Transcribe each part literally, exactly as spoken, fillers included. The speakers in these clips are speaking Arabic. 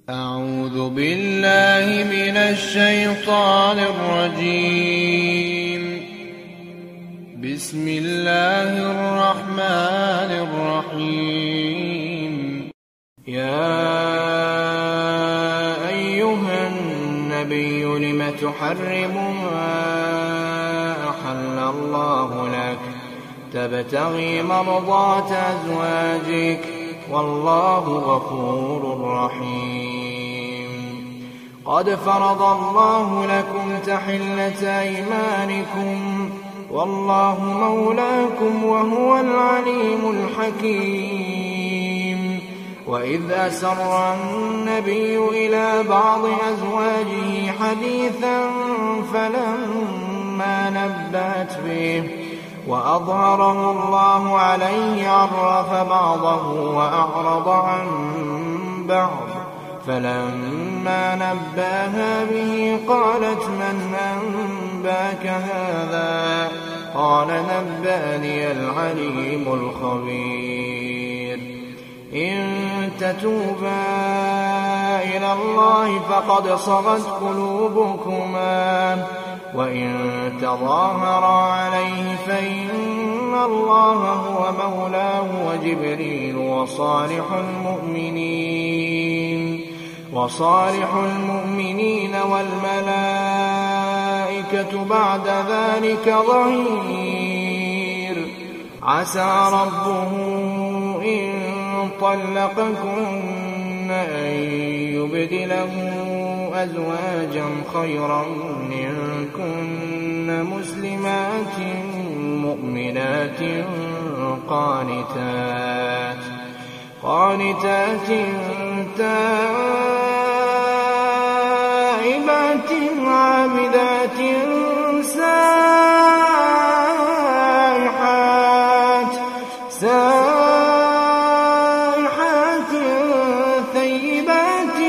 أعوذ بالله من الشيطان الرجيم. بسم الله الرحمن الرحيم. يا أيها النبي لم تحرم ما أحل الله لك تبتغي مرضات أزواجك والله غفور رحيم. قد فرض الله لكم تحلة أيمانكم والله مولاكم وهو العليم الحكيم. وإذ أسر النبي إلى بعض أزواجه حديثا فلما نبأت به وأظهره الله عليه عرف بعضه وأعرض عن بعض، فلما نبأها به قالت من أنباك هذا؟ قال نبأني العليم الخبير. إن تتوبا إلى الله فقد صغت قلوبكما وإن تظاهرا عليه فإن الله هو مولاه وجبريل وصالح المؤمنين وصالح المؤمنين والملائكة بعد ذلك ظهير. عسى ربه إن طلقكن أن يبدله أزواجا خيرا منكن مسلمات مؤمنات قانتات قانتات تائبات عابدات سائحات سائحات ثيبات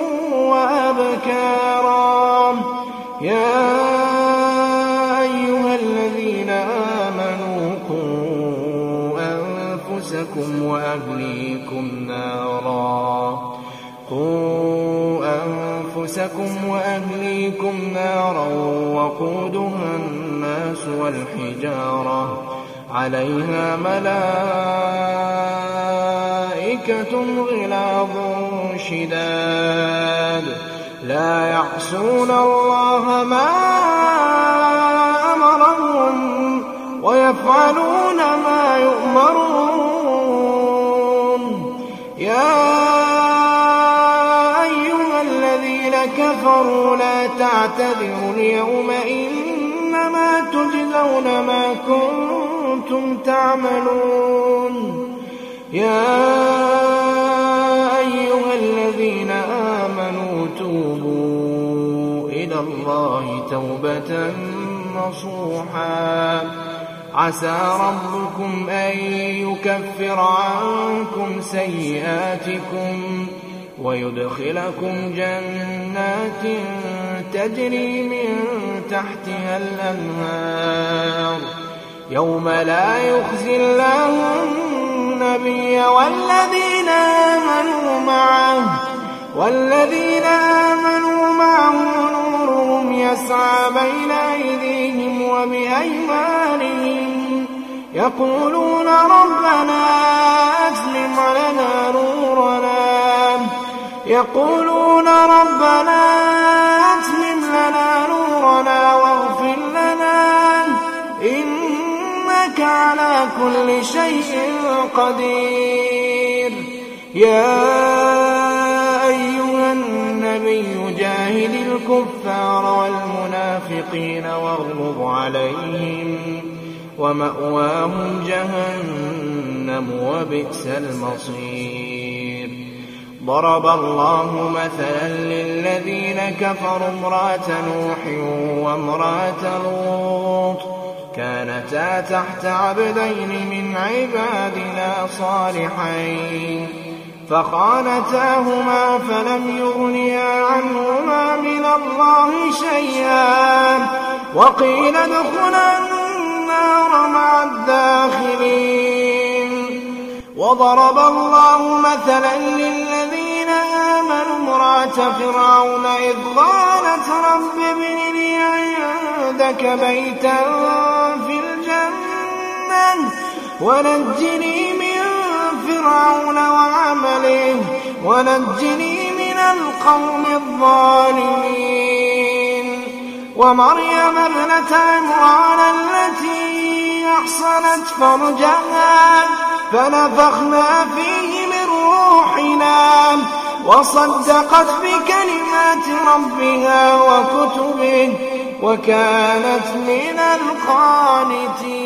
وأبكارا. يا أيها الذين آمنوا قوا أنفسكم وأهليكم نارا قوا أنفسكم وأهليكم نارا وقودها الناس والحجارة عليها ملائكة غلاظ شداد لا يعصون الله ما أمرهم ويفعلون ما يؤمرون. يا أيها الذين كفروا لا تعتذروا اليوم إنما تجزون ما كنتم تعملون. يا أيها الذين آمنوا توبوا إلى الله توبة نصوحا عسى ربكم أن يكفر عنكم سيئاتكم ويدخلكم جنات تجري من تحتها الأنهار يوم لا يخزي الله النبي والذين آمنوا معه والذين آمنوا معه نورهم يسعى بين أيديهم وبأيمانهم يقولون ربنا أتمم لنا نورنا يقولون ربنا أتمم لنا نورنا واغفر لنا إنك على كل شيء قدير. يا أيها النبي جاهد الكفار والمنافقين واغلظ عليهم ومأواهم جهنم وبئس المصير. ضرب الله مثلا للذين كفروا امرأة نوح وامرأة لوط كانتا تحت عبدين من عبادنا صالحين فخانتاهما فلم يغنيا عنهما من الله شيئا وقيل ادخلا النار مع الداخلين. وضرب الله مثلا للذين آمنوا امرأة فرعون إذ قالت رب ابن لي عندك بيتا في الجنة ونجني من فرعون وعمله ونجني من القوم الظالمين ومريم ابنة عمران التي أحصنت فرجها فنفخنا فيه من روحنا وصدقت بكلمات ربها وكتبه وكانت من القانتين.